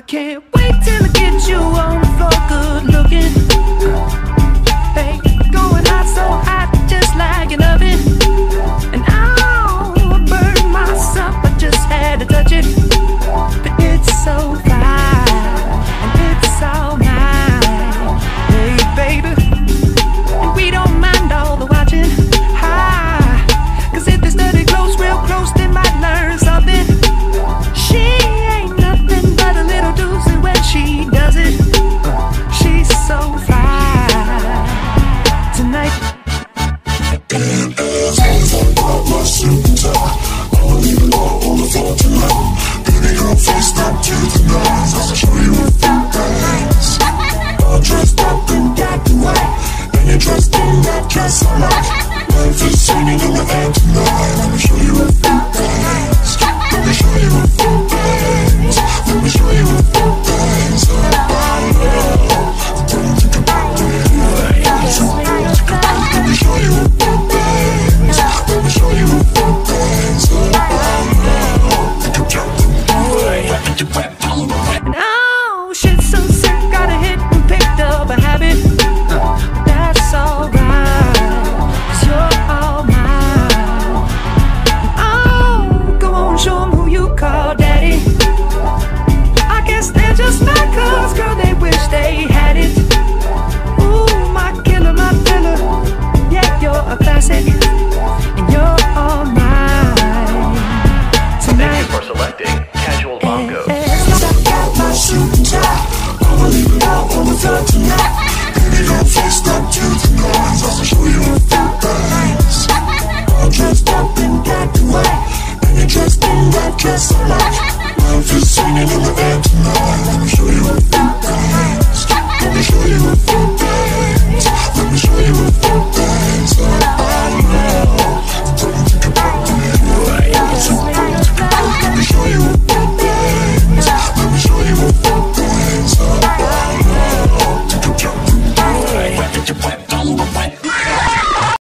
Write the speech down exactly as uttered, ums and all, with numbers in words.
Can't wait till I get you on the floor, good looking. Hey, going hot, so hot, just like an oven. And I'll burn myself, I just had to touch it. But it's so fine, and it's all mine. Hey, baby, and we don't mind all the watching. Hi, cause if they study close, real close, they might learn something.